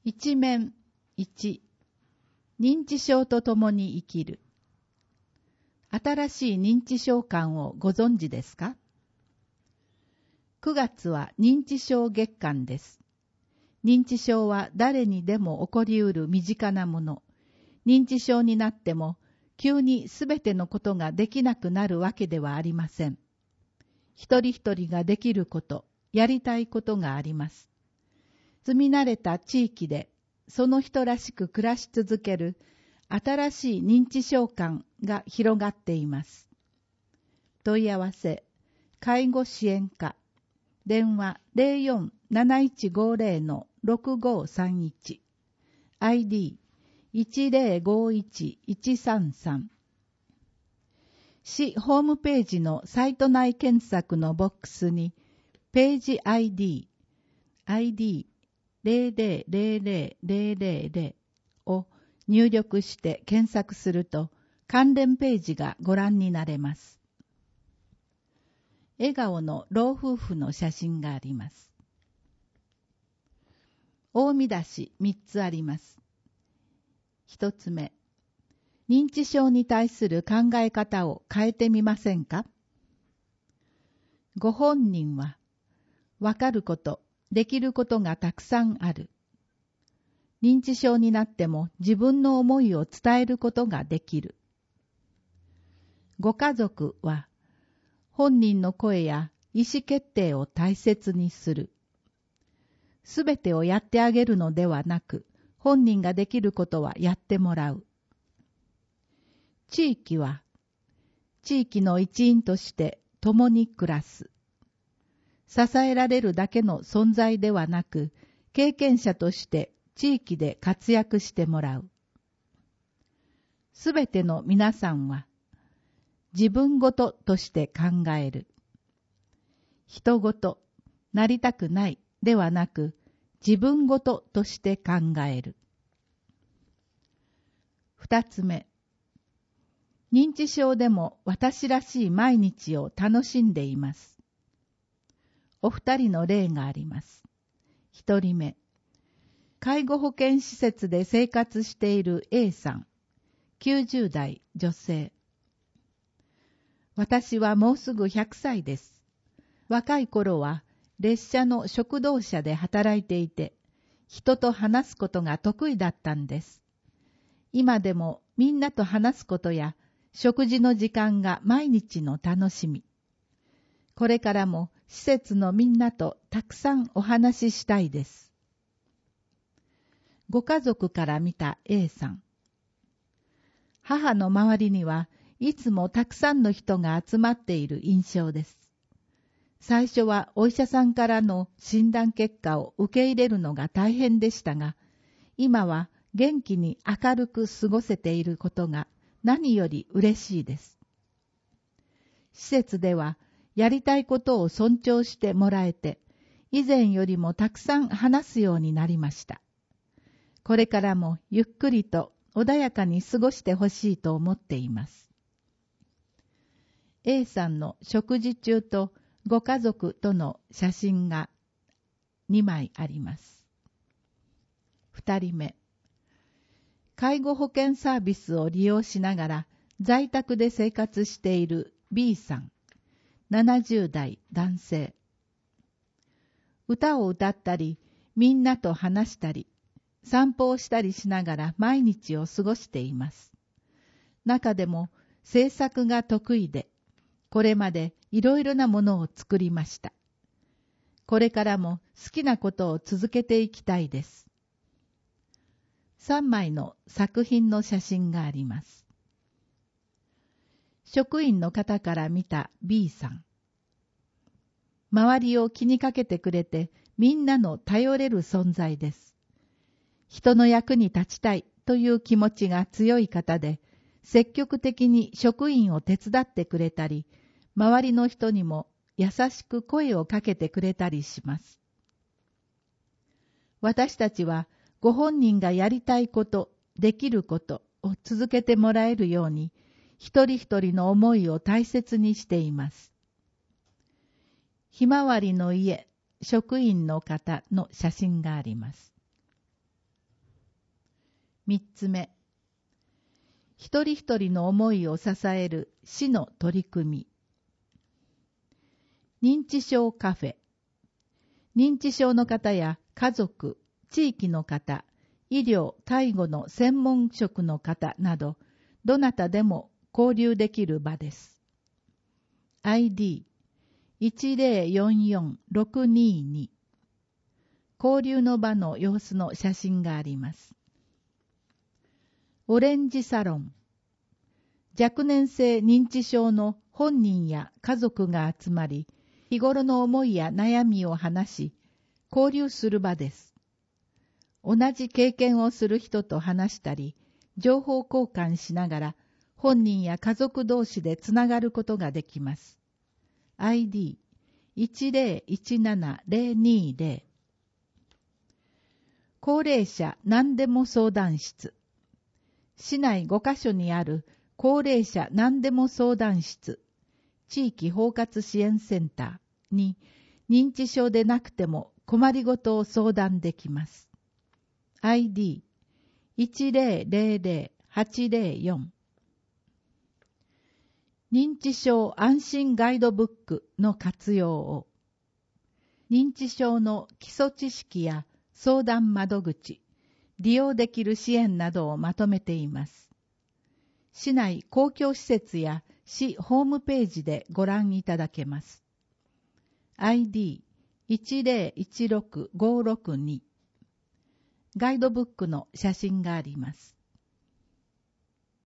一面1、認知症と共に生きる。新しい認知症間をご存知ですか？ 9 月は認知症月間です。認知症は誰にでも起こりうる身近なもの。認知症になっても急にすべてのことができなくなるわけではありません。一人一人ができること、やりたいことがあります。住み慣れた地域でその人らしく暮らし続ける新しい認知症間が広がっています。問い合わせ、介護支援課、電話 04-7150-6531、ID 1051-133。市ホームページのサイト内検索のボックスにページ ID 000000を入力して検索すると関連ページがご覧になれます。笑顔の老夫婦の写真があります。大見出し3つあります。1つ目、認知症に対する考え方を変えてみませんか？ご本人はわかること、できることがたくさんある。認知症になっても自分の思いを伝えることができる。ご家族は本人の声や意思決定を大切にする。すべてをやってあげるのではなく、本人ができることはやってもらう。地域は地域の一員として共に暮らす。支えられるだけの存在ではなく、経験者として地域で活躍してもらう。すべての皆さんは自分ごととして考える。人ごと、なりたくないではなく、自分ごととして考える。二つ目、認知症でも私らしい毎日を楽しんでいます。お二人の例があります。一人目、介護保険施設で生活している A さん、90代女性。私はもうすぐ100歳です。若い頃は列車の食堂車で働いていて、人と話すことが得意だったんです。今でもみんなと話すことや食事の時間が毎日の楽しみ。これからも施設のみんなとたくさんお話ししたいです。ご家族から見た A さん。母の周りにはいつもたくさんの人が集まっている印象です。最初はお医者さんからの診断結果を受け入れるのが大変でしたが、今は元気に明るく過ごせていることが何より嬉しいです。施設ではやりたいことを尊重してもらえて、以前よりもたくさん話すようになりました。これからもゆっくりと穏やかに過ごしてほしいと思っています。A さんの食事中とご家族との写真が2枚あります。2人目、介護保険サービスを利用しながら在宅で生活している B さん、70代男性。歌を歌ったり、みんなと話したり、散歩をしたりしながら毎日を過ごしています。中でも制作が得意で、これまでいろいろなものを作りました。これからも好きなことを続けていきたいです。3枚の作品の写真があります。職員の方から見た B さん。周りを気にかけてくれてみんなの頼れる存在です。人の役に立ちたいという気持ちが強い方で、積極的に職員を手伝ってくれたり、周りの人にも優しく声をかけてくれたりします。私たちはご本人がやりたいこと、できることを続けてもらえるように、一人一人の思いを大切にしています。ひまわりの家、職員の方の写真があります。 3つ目、一人一人の思いを支える市の取り組み。認知症カフェ。認知症の方や家族、地域の方、医療・介護の専門職の方など、どなたでも交流できる場です。ID1044-622 交流の場の様子の写真があります。オレンジサロン。若年性認知症の本人や家族が集まり、日頃の思いや悩みを話し、交流する場です。同じ経験をする人と話したり、情報交換しながら、本人や家族同士でつながることができます。ID1017-020 高齢者何でも相談室。市内5カ所にある高齢者何でも相談室、地域包括支援センターに認知症でなくても困りごとを相談できます。ID1000-804 認知症安心ガイドブックの活用を。認知症の基礎知識や相談窓口、利用できる支援などをまとめています。市内公共施設や市ホームページでご覧いただけます。ID1016-562 ガイドブックの写真があります。